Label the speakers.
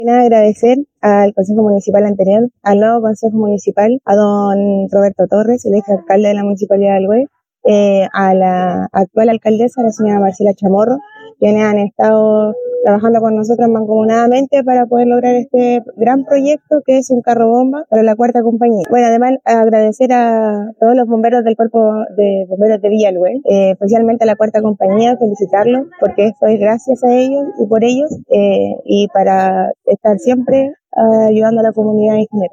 Speaker 1: Nada, agradecer al Consejo Municipal anterior, al nuevo Consejo Municipal, a don Roberto Torres, el ex alcalde de la Municipalidad de Alhué, a la actual alcaldesa, la señora Marcela Chamorro, quienes han estado trabajando con nosotros mancomunadamente para poder lograr este gran proyecto que es un carro bomba para la cuarta compañía. Bueno, además agradecer a todos los bomberos del cuerpo de bomberos de Villa Alhué, especialmente a la cuarta compañía, felicitarlos porque esto es gracias a ellos y por ellos, y para estar siempre ayudando a la comunidad en general.